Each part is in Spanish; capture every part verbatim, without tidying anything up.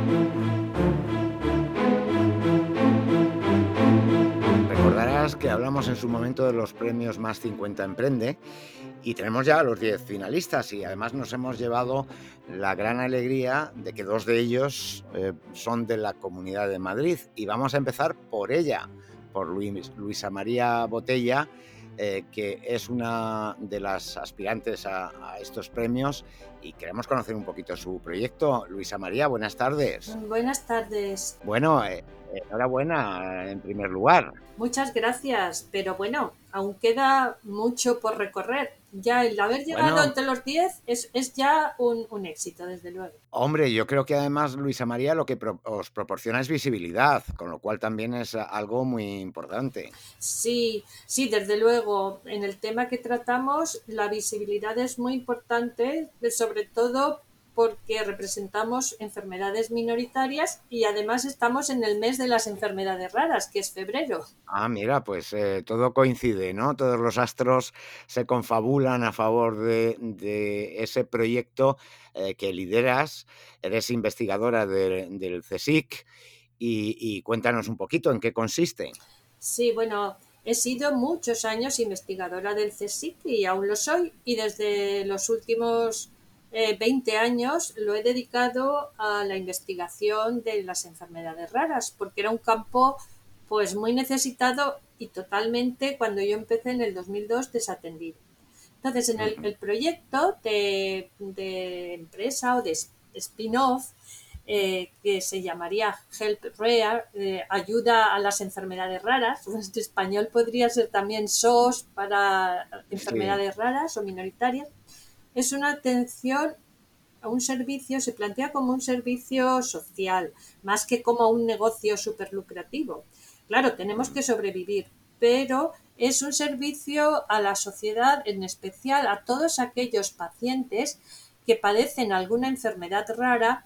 Recordarás que hablamos en su momento de los premios Más cincuenta Emprende y tenemos ya a los diez finalistas y además nos hemos llevado la gran alegría de que dos de ellos eh, son de la Comunidad de Madrid y vamos a empezar por ella, por Luis, Luisa María Botella, eh, que es una de las aspirantes a, a estos premios y queremos conocer un poquito su proyecto. Luisa María, buenas tardes. Buenas tardes. Bueno, eh, enhorabuena en primer lugar. Muchas gracias, pero bueno, aún queda mucho por recorrer. Ya el haber llegado Bueno, entre los diez es, es ya un, un éxito, desde luego. hombre, yo creo que además Luisa María lo que pro- os proporciona es visibilidad, con lo cual también es a- algo muy importante. Sí, sí, desde luego. En el tema que tratamos, la visibilidad es muy importante, sobre todo porque representamos enfermedades minoritarias y además estamos en el mes de las enfermedades raras, que es febrero. Ah, mira, pues eh, todo coincide, ¿no? Todos los astros se confabulan a favor de, de ese proyecto eh, que lideras. Eres investigadora de- del CSIC y, y cuéntanos un poquito en qué consiste. Sí, bueno, he sido muchos años investigadora del CSIC y aún lo soy, y desde los últimos eh, veinte años lo he dedicado a la investigación de las enfermedades raras, porque era un campo pues muy necesitado y totalmente, cuando yo empecé en el dos mil dos, desatendido. Entonces, en el, Ujú. el proyecto de, de empresa o de spin-off, eh, que se llamaría Help Rare, eh, ayuda a las enfermedades raras. Pues en español podría ser también S O S para Sí, enfermedades raras o minoritarias. Es una atención a un servicio, se plantea como un servicio social, más que como un negocio súper lucrativo. Claro, tenemos mm, que sobrevivir, pero es un servicio a la sociedad, en especial a todos aquellos pacientes que padecen alguna enfermedad rara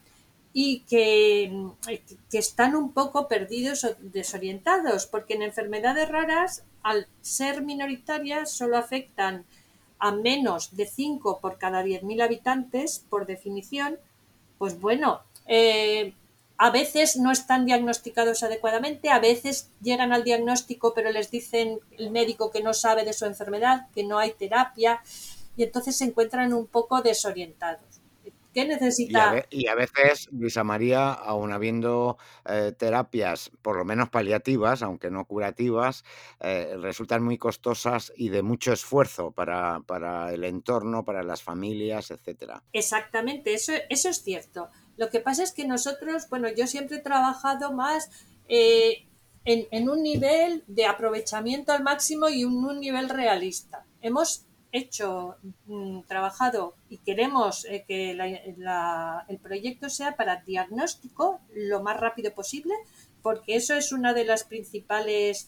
y que, que están un poco perdidos o desorientados, porque en enfermedades raras, al ser minoritarias, solo afectan a menos de cinco por cada diez mil habitantes, por definición. Pues bueno, eh, a veces no están diagnosticados adecuadamente, a veces llegan al diagnóstico pero les dicen el médico que no sabe de su enfermedad, que no hay terapia, y entonces se encuentran un poco desorientados. ¿Qué y a, necesita? ve- y a veces, Luisa María, aun habiendo eh, terapias, por lo menos paliativas, aunque no curativas, eh, resultan muy costosas y de mucho esfuerzo para, para el entorno, para las familias, etcétera. Exactamente, eso, eso es cierto. Lo que pasa es que nosotros, bueno, yo siempre he trabajado más eh, en, en un nivel de aprovechamiento al máximo y un, un nivel realista. Hemos hecho, mm, trabajado y queremos eh, que la- la- el proyecto sea para diagnóstico lo más rápido posible, porque eso es una de las principales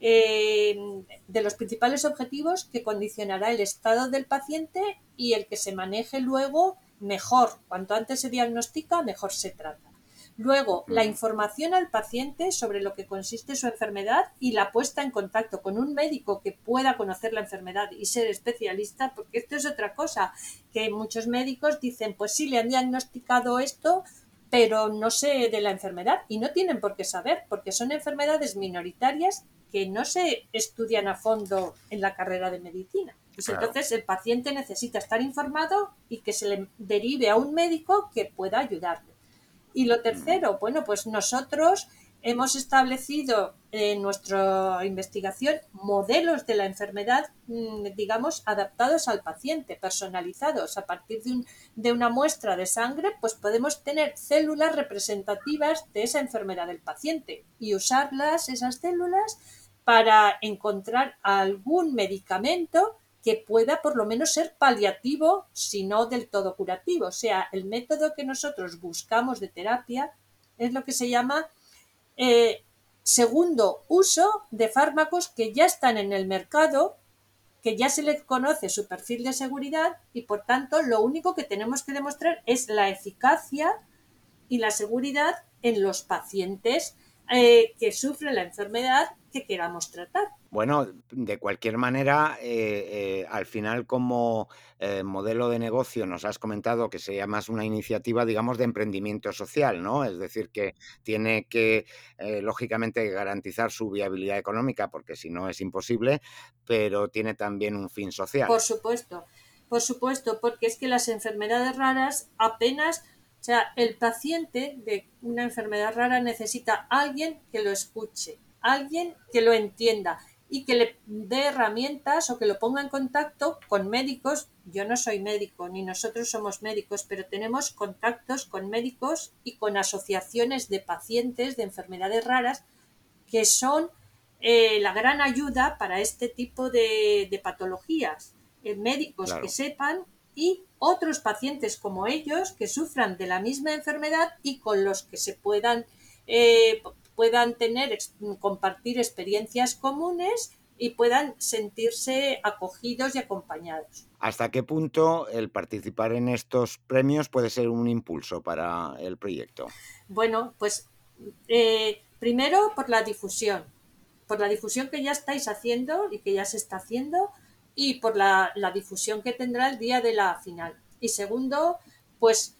eh, de los principales objetivos que condicionará el estado del paciente y el que se maneje luego mejor. Cuanto antes se diagnostica, mejor se trata. Luego, la Ujú. información al paciente sobre lo que consiste su enfermedad y la puesta en contacto con un médico que pueda conocer la enfermedad y ser especialista, porque esto es otra cosa, que muchos médicos dicen, pues sí, le han diagnosticado esto, pero no sé de la enfermedad y no tienen por qué saber, porque son enfermedades minoritarias que no se estudian a fondo en la carrera de medicina. Pues Claro. entonces el paciente necesita estar informado y que se le derive a un médico que pueda ayudarle. Y lo Ujú. tercero, bueno, pues nosotros hemos establecido en nuestra investigación modelos de la enfermedad, mm, digamos, adaptados al paciente, personalizados. A partir de, un, de una muestra de sangre, pues podemos tener células representativas de esa enfermedad del paciente y usarlas, esas células, para encontrar algún medicamento que pueda por lo menos ser paliativo, si no del todo curativo. O sea, el método que nosotros buscamos de terapia es lo que se llama eh, segundo uso de fármacos que ya están en el mercado, que ya se le conoce su perfil de seguridad y por tanto lo único que tenemos que demostrar es la eficacia y la seguridad en los pacientes eh, que sufren la enfermedad que queramos tratar. Bueno, de cualquier manera, eh, eh, al final como eh, modelo de negocio nos has comentado que sería más una iniciativa, digamos, de emprendimiento social, ¿no? Es decir, que tiene que, eh, lógicamente, garantizar su viabilidad económica, porque si no es imposible, pero tiene también un fin social. Por supuesto, por supuesto, porque es que las enfermedades raras apenas, o sea, el paciente de una enfermedad rara necesita a alguien que lo escuche, alguien que lo entienda y que le dé herramientas o que lo ponga en contacto con médicos. Yo no soy médico, ni nosotros somos médicos, pero tenemos contactos con médicos y con asociaciones de pacientes de enfermedades raras que son eh, la gran ayuda para este tipo de, de patologías. Eh, médicos que Claro. sepan y otros pacientes como ellos que sufran de la misma enfermedad y con los que se puedan, eh, puedan tener, compartir experiencias comunes y puedan sentirse acogidos y acompañados. ¿Hasta qué punto el participar en estos premios puede ser un impulso para el proyecto? Bueno, pues eh, primero por la difusión, por la difusión que ya estáis haciendo y que ya se está haciendo y por la, la difusión que tendrá el día de la final. Y segundo, pues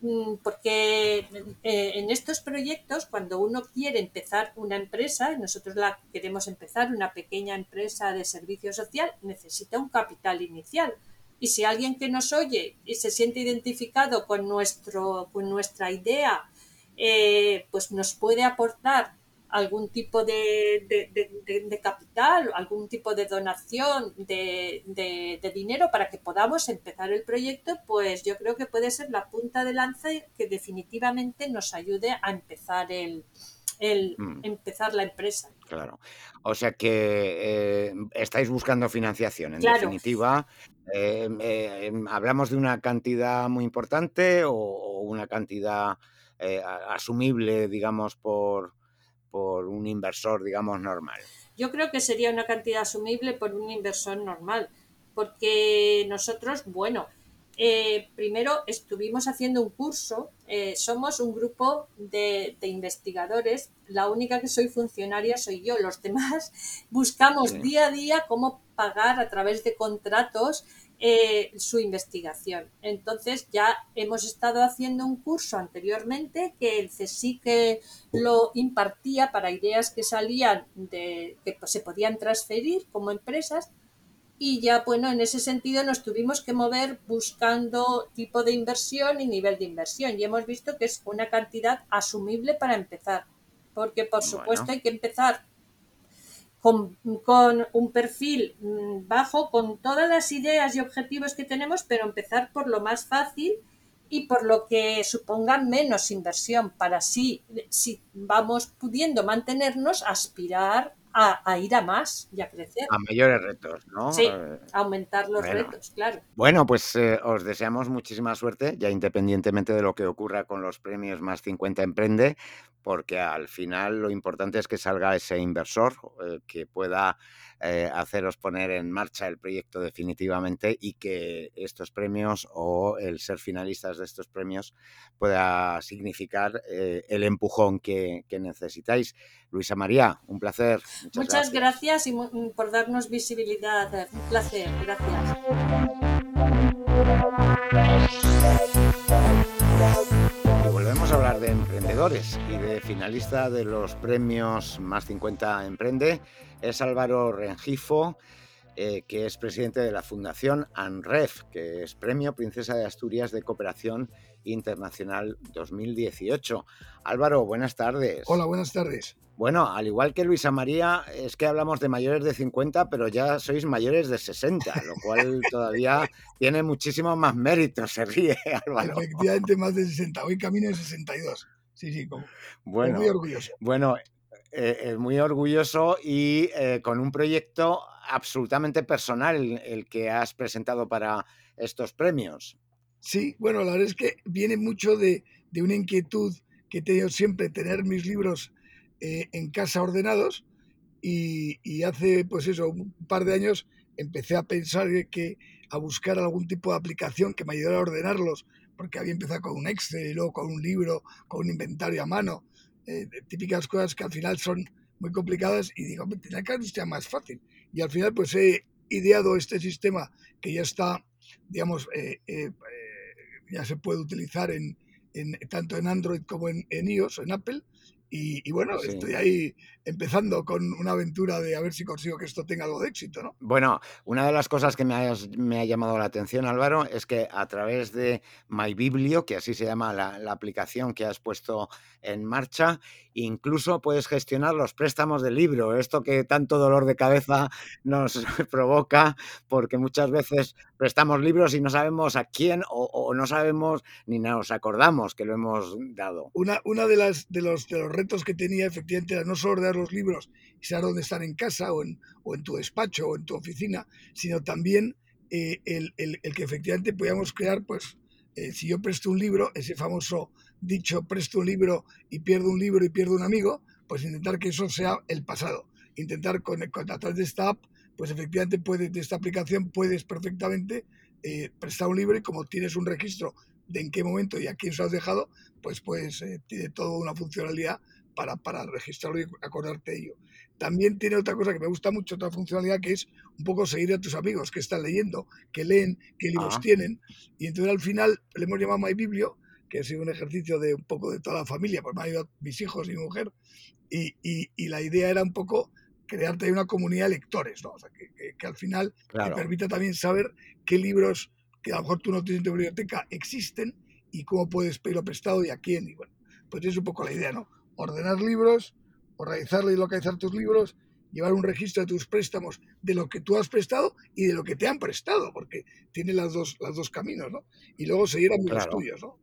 porque eh, en estos proyectos, cuando uno quiere empezar una empresa, nosotros la queremos empezar, una pequeña empresa de servicio social, necesita un capital inicial. Y si alguien que nos oye y se siente identificado con, nuestro, con nuestra idea, eh, pues nos puede aportar algún tipo de, de, de, de capital, algún tipo de donación de, de, de dinero para que podamos empezar el proyecto, pues yo creo que puede ser la punta de lanza que definitivamente nos ayude a empezar el, el mm. empezar la empresa. Claro. O sea que eh, estáis buscando financiación, en claro. definitiva. Eh, eh, ¿Hablamos de una cantidad muy importante o, o una cantidad eh, asumible, digamos, por, por un inversor, digamos, normal? Yo creo que sería una cantidad asumible por un inversor normal, porque nosotros, bueno, eh, primero estuvimos haciendo un curso, eh, somos un grupo de, de investigadores, la única que soy funcionaria soy yo, los demás buscamos sí. día a día cómo pagar a través de contratos Eh, su investigación. Entonces ya hemos estado haciendo un curso anteriormente que el CSIC lo impartía para ideas que salían de que se podían transferir como empresas y ya bueno, en ese sentido nos tuvimos que mover buscando tipo de inversión y nivel de inversión y hemos visto que es una cantidad asumible para empezar, porque por supuesto bueno. hay que empezar Con, con un perfil bajo, con todas las ideas y objetivos que tenemos, pero empezar por lo más fácil y por lo que suponga menos inversión, para así, si vamos pudiendo mantenernos, aspirar a, a ir a más y a crecer. A mayores retos, ¿no? Sí, aumentar los bueno. retos, claro. Bueno, pues eh, os deseamos muchísima suerte, ya independientemente de lo que ocurra con los premios Más cincuenta Emprende, porque al final lo importante es que salga ese inversor eh, que pueda eh, haceros poner en marcha el proyecto definitivamente y que estos premios o el ser finalistas de estos premios pueda significar eh, el empujón que, que necesitáis. Luisa María, un placer. Muchas, Muchas gracias. gracias y por darnos visibilidad. Un placer. Gracias. Y volvemos a hablar de emprendedores y de finalista de los premios Más cincuenta Emprende es Álvaro Rengifo, eh, que es presidente de la Fundación ANREF, que es Premio Princesa de Asturias de Cooperación Internacional dos mil dieciocho. Álvaro, buenas tardes. Hola, buenas tardes. Bueno, al igual que Luisa María, es que hablamos de mayores de cincuenta, pero ya sois mayores de sesenta, lo cual todavía tiene muchísimo más mérito, se ríe, Álvaro. Efectivamente, más de sesenta, hoy camino de sesenta y dos. Sí, sí, como, bueno, muy orgulloso. Bueno, eh, eh, muy orgulloso y eh, con un proyecto absolutamente personal el, el que has presentado para estos premios. Sí, bueno, la verdad es que viene mucho de, de una inquietud que he tenido siempre, tener mis libros eh, en casa ordenados y, y hace, pues eso, un par de años empecé a pensar que a buscar algún tipo de aplicación que me ayudara a ordenarlos, porque había empezado con un Excel y luego con un libro, con un inventario a mano, eh, típicas cosas que al final son muy complicadas y digo, tenía que sea más fácil. Y al final pues he ideado este sistema que ya está, digamos, eh, eh, ya se puede utilizar en, en, tanto en Android como en, en iOS, en Apple. Y, y bueno, sí. Estoy ahí empezando con una aventura de a ver si consigo que esto tenga algo de éxito, ¿no? Bueno, una de las cosas que me ha, me ha llamado la atención, Álvaro, es que a través de MyBiblio, que así se llama la, la aplicación que has puesto en marcha, incluso puedes gestionar los préstamos del libro, esto que tanto dolor de cabeza nos provoca, porque muchas veces prestamos libros y no sabemos a quién o, o no sabemos ni nos acordamos que lo hemos dado. Una, una de, las, de, los, de los retos que tenía efectivamente era no solo ordenar los libros y saber dónde están en casa o en, o en tu despacho o en tu oficina, sino también eh, el, el, el que efectivamente podíamos crear, pues, eh, si yo presto un libro, ese famoso dicho, presto un libro y pierdo un libro y pierdo un amigo, pues intentar que eso sea el pasado. Intentar con, con a través de esta app, pues efectivamente puedes, de esta aplicación puedes perfectamente eh, prestar un libro y como tienes un registro de en qué momento y a quién se lo has dejado, pues, pues eh, tiene toda una funcionalidad para, para registrarlo y acordarte de ello. También tiene otra cosa que me gusta mucho, otra funcionalidad, que es un poco seguir a tus amigos que están leyendo, que leen, qué libros ah. tienen. Y entonces al final le hemos llamado MyBiblio, que ha sido un ejercicio de un poco de toda la familia, pues me han ayudado mis hijos y mi mujer. Y, y, y la idea era un poco crearte una comunidad de lectores, ¿no? O sea, que, que, que al final claro. te permita también saber qué libros que a lo mejor tú no tienes en tu biblioteca existen y cómo puedes pedirlo prestado y a quién. Y bueno, pues es un poco la idea, ¿no? Ordenar libros, organizar y localizar tus libros, llevar un registro de tus préstamos, de lo que tú has prestado y de lo que te han prestado, porque tiene las dos, las dos caminos, ¿no? Y luego seguir amigos claro. tuyos, ¿no?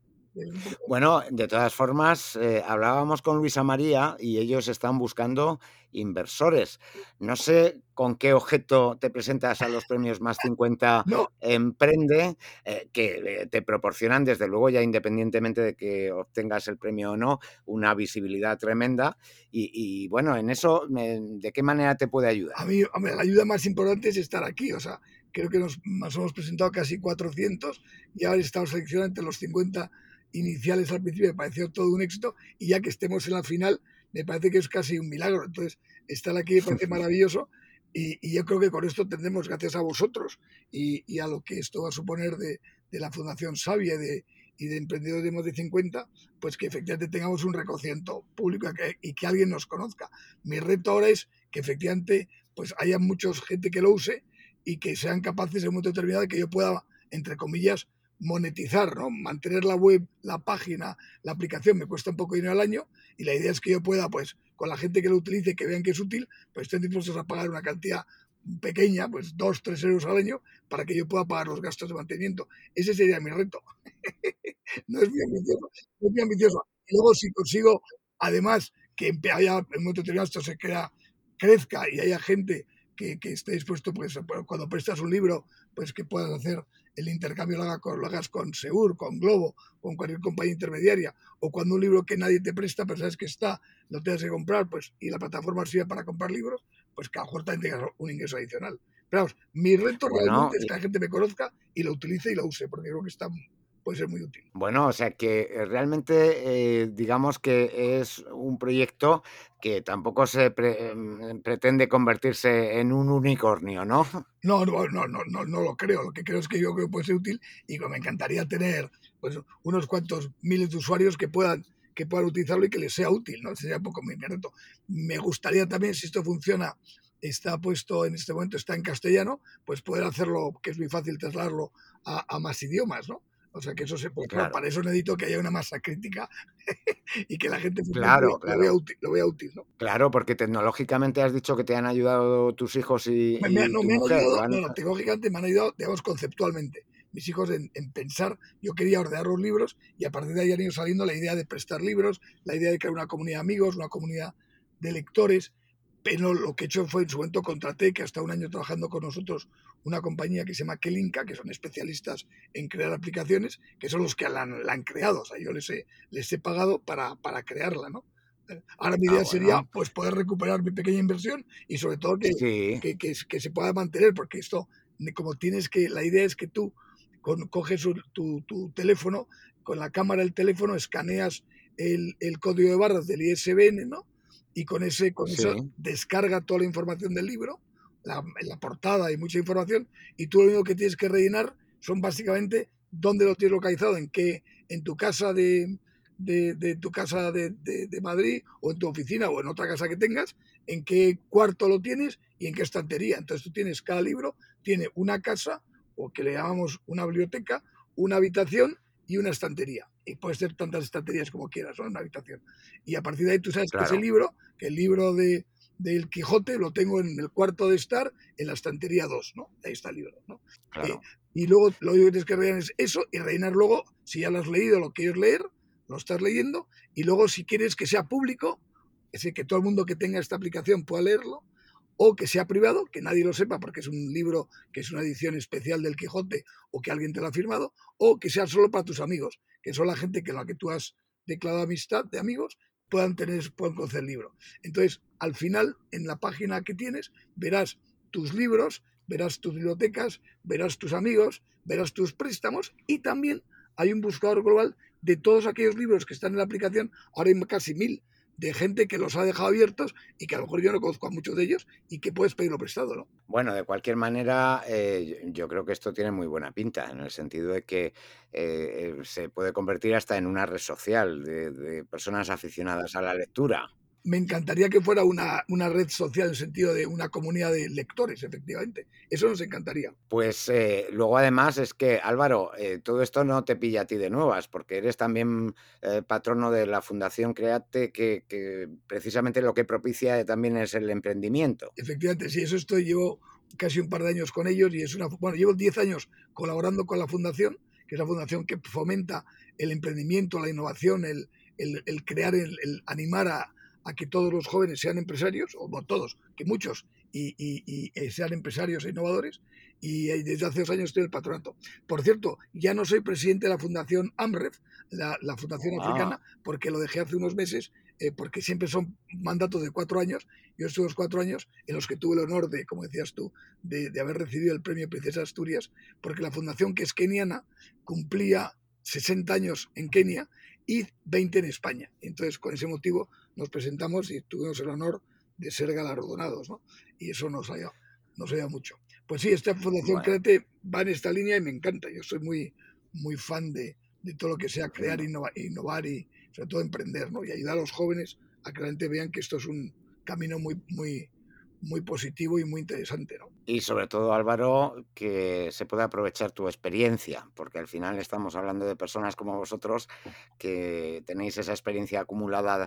Bueno, de todas formas, eh, hablábamos con Luisa María y ellos están buscando inversores. No sé con qué objeto te presentas a los premios Más cincuenta no. Emprende, eh, que te proporcionan, desde luego, ya independientemente de que obtengas el premio o no, una visibilidad tremenda. Y, y bueno, en eso, ¿de qué manera te puede ayudar? A mí, hombre, la ayuda más importante es estar aquí, o sea, creo que nos, nos hemos presentado casi cuatrocientos y ahora estamos seleccionados entre los cincuenta iniciales al principio, me pareció todo un éxito, y ya que estemos en la final, me parece que es casi un milagro. Entonces, estar aquí me parece maravilloso, y, y yo creo que con esto tendremos, gracias a vosotros y, y a lo que esto va a suponer de, de la Fundación Savia de, y de Emprendedores de Más de cincuenta, pues que efectivamente tengamos un reconocimiento público y que alguien nos conozca. Mi reto ahora es que efectivamente pues haya mucha gente que lo use y que sean capaces en un momento determinado de que yo pueda, entre comillas, monetizar, ¿no? Mantener la web, la página, la aplicación me cuesta un poco de dinero al año, y la idea es que yo pueda, pues, con la gente que lo utilice, que vean que es útil, pues estén dispuestos a pagar una cantidad pequeña, pues dos, tres euros al año, para que yo pueda pagar los gastos de mantenimiento. Ese sería mi reto. No es muy ambicioso, no es muy ambicioso. Y luego si consigo, además, que haya, en un momento determinado esto se crea, crezca y haya gente que, que esté dispuesto, pues, cuando prestas un libro, pues que puedas hacer el intercambio, lo, haga con, lo hagas con Segur, con Globo, con cualquier compañía intermediaria, o cuando un libro que nadie te presta, pero sabes que está, lo tengas que comprar, pues, y la plataforma sirve para comprar libros, pues que a lo mejor también tengas un ingreso adicional. Pero vamos, mi reto bueno, realmente es que la gente me conozca y lo utilice y lo use, porque creo que está, puede ser muy útil. Bueno, o sea que realmente eh, digamos que es un proyecto que tampoco se pre, eh, pretende convertirse en un unicornio, ¿no? No, no, no, no, no, no lo creo. Lo que creo es que yo creo que puede ser útil y que me encantaría tener pues unos cuantos miles de usuarios que puedan que puedan utilizarlo y que les sea útil, ¿no? Sería un poco mi reto. Me gustaría también, si esto funciona, está puesto en este momento, está en castellano, pues poder hacerlo, que es muy fácil trasladarlo a, a más idiomas, ¿no? O sea, que eso se puede. Claro. Para eso necesito que haya una masa crítica y que la gente claro, lo, claro. lo, vea útil, lo vea útil, ¿no? Claro, porque tecnológicamente has dicho que te han ayudado tus hijos y, me, me, y no, tu me mujer. Han ayudado, han... No, no, tecnológicamente me han ayudado, digamos, conceptualmente. Mis hijos en, en pensar, yo quería ordenar los libros y a partir de ahí han ido saliendo la idea de prestar libros, la idea de crear una comunidad de amigos, una comunidad de lectores. Pero lo que he hecho fue, en su momento contraté, que hasta un año trabajando con nosotros, una compañía que se llama Kelinka, que son especialistas en crear aplicaciones, que son los que la han, la han creado. O sea, yo les he, les he pagado para, para crearla, ¿no? Ahora mi idea ah, bueno. sería pues poder recuperar mi pequeña inversión y sobre todo que, sí. que, que, que se pueda mantener, porque esto, como tienes que, la idea es que tú con, coges tu, tu teléfono, con la cámara del teléfono escaneas el, el código de barras del I S B N, ¿no? y con, ese, con eso Sí, descarga toda la información del libro, la, la portada y mucha información, y tú lo único que tienes que rellenar son básicamente dónde lo tienes localizado, en qué, en tu casa de, de, de tu casa de, de, de Madrid, o en tu oficina, o en otra casa que tengas, en qué cuarto lo tienes y en qué estantería. Entonces tú tienes, cada libro tiene una casa, o que le llamamos una biblioteca, una habitación y una estantería. Y puede ser tantas estanterías como quieras, ¿no? En una habitación. Y a partir de ahí tú sabes que ese claro, libro, que el libro de, del Quijote lo tengo en el cuarto de estar, en la estantería dos, ¿no? Ahí está el libro, ¿no? Eh, claro. y luego lo único que tienes que rellenar es eso, y rellenar luego, si ya lo has leído, lo quieres leer, lo estás leyendo, y luego si quieres que sea público, es decir, que todo el mundo que tenga esta aplicación pueda leerlo, o que sea privado, que nadie lo sepa porque es un libro que es una edición especial del Quijote o que alguien te lo ha firmado, o que sea solo para tus amigos, que son la gente con la que tú has declarado amistad de amigos, puedan tener, puedan conocer el libro. Entonces, al final, en la página que tienes, verás tus libros, verás tus bibliotecas, verás tus amigos, verás tus préstamos, y también hay un buscador global de todos aquellos libros que están en la aplicación. Ahora hay casi mil, de gente que los ha dejado abiertos y que a lo mejor yo no conozco a muchos de ellos y que puedes pedirlo prestado, ¿no? Bueno, de cualquier manera, eh, yo yo creo que esto tiene muy buena pinta, en el sentido de que eh, eh, se puede convertir hasta en una red social de, de personas aficionadas a la lectura. Me encantaría que fuera una, una red social en el sentido de una comunidad de lectores, efectivamente. Eso nos encantaría. Pues eh, luego además es que, Álvaro, eh, todo esto no te pilla a ti de nuevas, porque eres también eh, patrono de la Fundación Create, que, que precisamente lo que propicia también es el emprendimiento. Efectivamente, sí, eso estoy, llevo casi un par de años con ellos y es una, bueno, llevo diez años colaborando con la fundación, que es la fundación que fomenta el emprendimiento, la innovación, el, el, el crear, el, el animar a, a, que todos los jóvenes sean empresarios, o no todos, que muchos, y, y, y sean empresarios e innovadores, y desde hace dos años estoy en el patronato. Por cierto, ya no soy presidente de la fundación AMREF, la, la fundación Ah, africana, porque lo dejé hace unos meses, eh, porque siempre son mandatos de cuatro años. Yo estuve los cuatro años en los que tuve el honor de, como decías tú, de, de haber recibido el premio Princesa de Asturias, porque la fundación, que es keniana, cumplía sesenta años en Kenia y veinte en España. Entonces, con ese motivo, nos presentamos y tuvimos el honor de ser galardonados, ¿no? Y eso nos ha nos ayuda mucho. Pues sí, esta Fundación bueno. Créate va en esta línea y me encanta. Yo soy muy, muy fan de, de todo lo que sea crear, innova, innovar y sobre todo emprender, ¿no? Y ayudar a los jóvenes a que realmente vean que esto es un camino muy, muy, muy positivo y muy interesante, ¿no? Y sobre todo, Álvaro, que se pueda aprovechar tu experiencia, porque al final estamos hablando de personas como vosotros que tenéis esa experiencia acumulada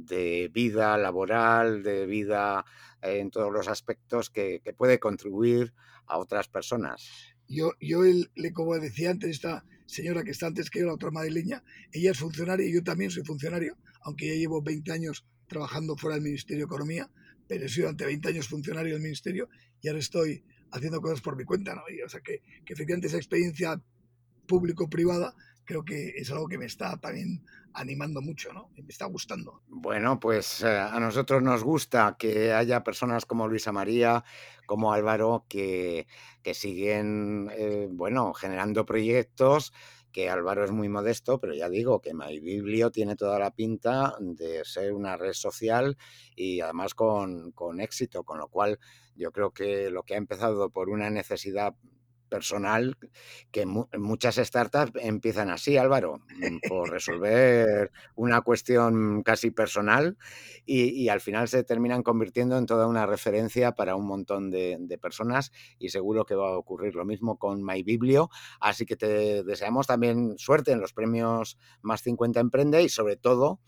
de vida laboral, de vida eh, en todos los aspectos que, que puede contribuir a otras personas. Yo, yo el, le, como decía antes, esta señora que está antes que yo, la otra madrileña, ella es funcionaria y yo también soy funcionario, aunque ya llevo veinte años trabajando fuera del Ministerio de Economía, pero he sido durante veinte años funcionario del Ministerio y ahora estoy haciendo cosas por mi cuenta, ¿no? Y, o sea, que, que efectivamente esa experiencia público-privada creo que es algo que me está también animando mucho, ¿no? Y me está gustando. Bueno, pues eh, a nosotros nos gusta que haya personas como Luisa María, como Álvaro, que, que siguen, eh, bueno, generando proyectos, que Álvaro es muy modesto, pero ya digo que MyBiblio tiene toda la pinta de ser una red social y además con, con éxito, con lo cual yo creo que lo que ha empezado por una necesidad personal, que mu muchas startups empiezan así, Álvaro, mm, por resolver una cuestión casi personal y, y al final se terminan convirtiendo en toda una referencia para un montón de, de personas y seguro que va a ocurrir lo mismo con MyBiblio. Así que te deseamos también suerte en los premios Más cincuenta Emprende y sobre todo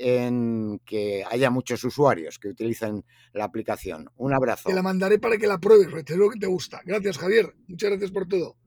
en que haya muchos usuarios que utilicen la aplicación. Un Te la abrazo. mandaré para que la pruebes, seguro que te gusta. Gracias, Javier. Muchas gracias por todo.